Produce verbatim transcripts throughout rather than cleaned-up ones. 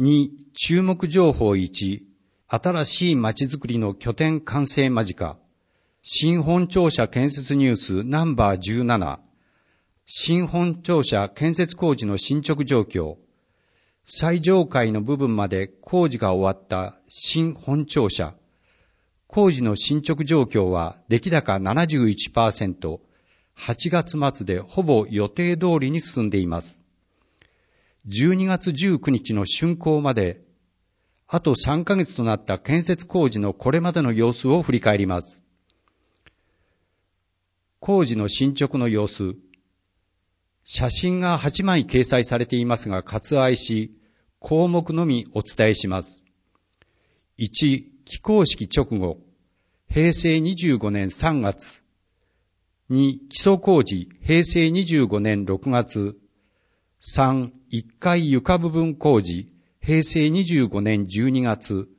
に、注目情報いち、新しい街づくりの拠点完成間近。新本庁舎建設ニュースナンバーじゅうなな。新本庁舎建設工事の進捗状況。最上階の部分まで工事が終わった新本庁舎。工事の進捗状況は出来高 ななじゅういちパーセント、はちがつ末でほぼ予定通りに進んでいます。じゅうにがつじゅうくにちの竣工まで、あとさんかげつとなった建設工事のこれまでの様子を振り返ります。工事の進捗の様子。写真がはちまい掲載されていますが割愛し、項目のみお伝えします。いち、起工式直後、へいせいにじゅうごねんさんがつ。に、基礎工事、へいせいにじゅうごねんろくがつ。さん、いっかい床部分工事、へいせいにじゅうごねんじゅうにがつ。よん、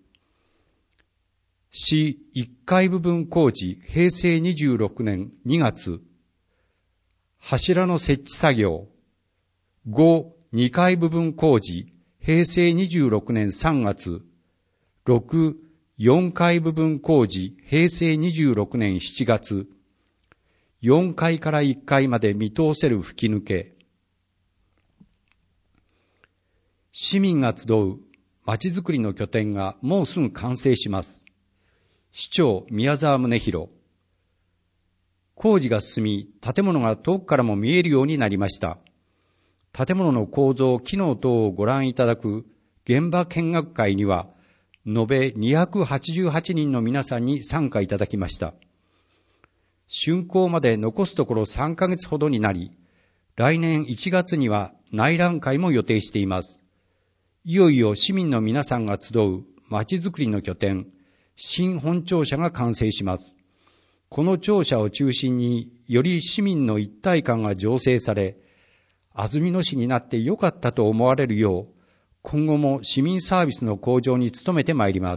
いっかい部分工事、へいせいにじゅうろくねんにがつ。柱の設置作業。ご、にかい部分工事、へいせいにじゅうろくねんさんがつ。ろく、よんかい部分工事、へいせいにじゅうろくねんしちがつ。よんかいからいっかいまで見通せる吹き抜け。市民が集う街づくりの拠点がもうすぐ完成します。市長宮沢宗弘。工事が進み、建物が遠くからも見えるようになりました。建物の構造、機能等をご覧いただく現場見学会には、延べにひゃくはちじゅうはちにんの皆さんに参加いただきました。竣工まで残すところさんかげつほどになり、来年いちがつには内覧会も予定しています。いよいよ市民の皆さんが集う街づくりの拠点、新本庁舎が完成します。この庁舎を中心により市民の一体感が醸成され、安曇野市になってよかったと思われるよう、今後も市民サービスの向上に努めてまいります。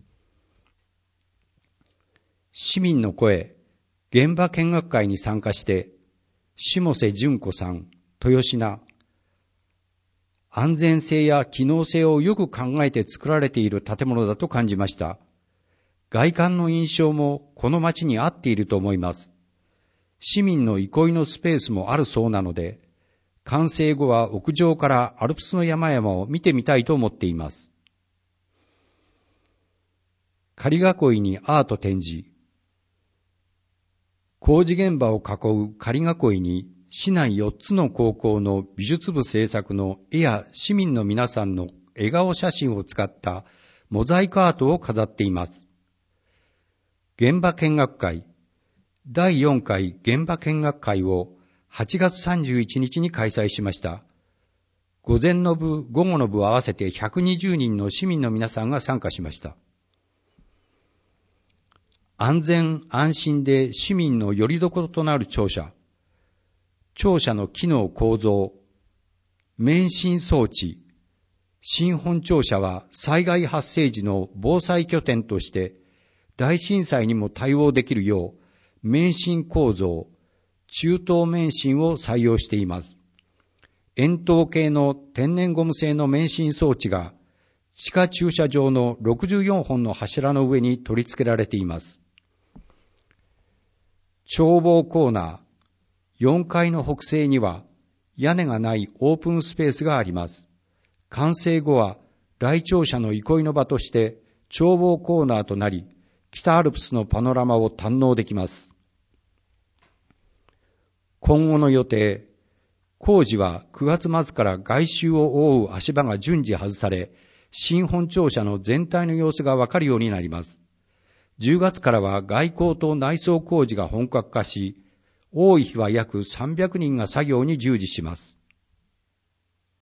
市民の声、現場見学会に参加して、下瀬純子さん、豊品。安全性や機能性をよく考えて作られている建物だと感じました。外観の印象もこの街に合っていると思います。市民の憩いのスペースもあるそうなので、完成後は屋上からアルプスの山々を見てみたいと思っています。仮囲いにアート展示。工事現場を囲う仮囲いに市内よっつの高校の美術部制作の絵や市民の皆さんの笑顔写真を使ったモザイクアートを飾っています。現場見学会、だいよんかい現場見学会をはちがつさんじゅういちにちに開催しました。午前の部、午後の部合わせてひゃくにじゅうにんの市民の皆さんが参加しました。安全安心で市民の拠り所となる庁舎。庁舎の機能構造、免震装置。新本庁舎は災害発生時の防災拠点として大震災にも対応できるよう免震構造、中等免震を採用しています。円筒形の天然ゴム製の免震装置が地下駐車場のろくじゅうよんほんの柱の上に取り付けられています。眺望コーナー、よんかいの北西には屋根がないオープンスペースがあります。完成後は来庁者の憩いの場として眺望コーナーとなり、北アルプスのパノラマを堪能できます。今後の予定、工事はくがつまつから外周を覆う足場が順次外され、新本庁舎の全体の様子がわかるようになります。じゅうがつからは外構と内装工事が本格化し、多い日は約さんびゃくにんが作業に従事します。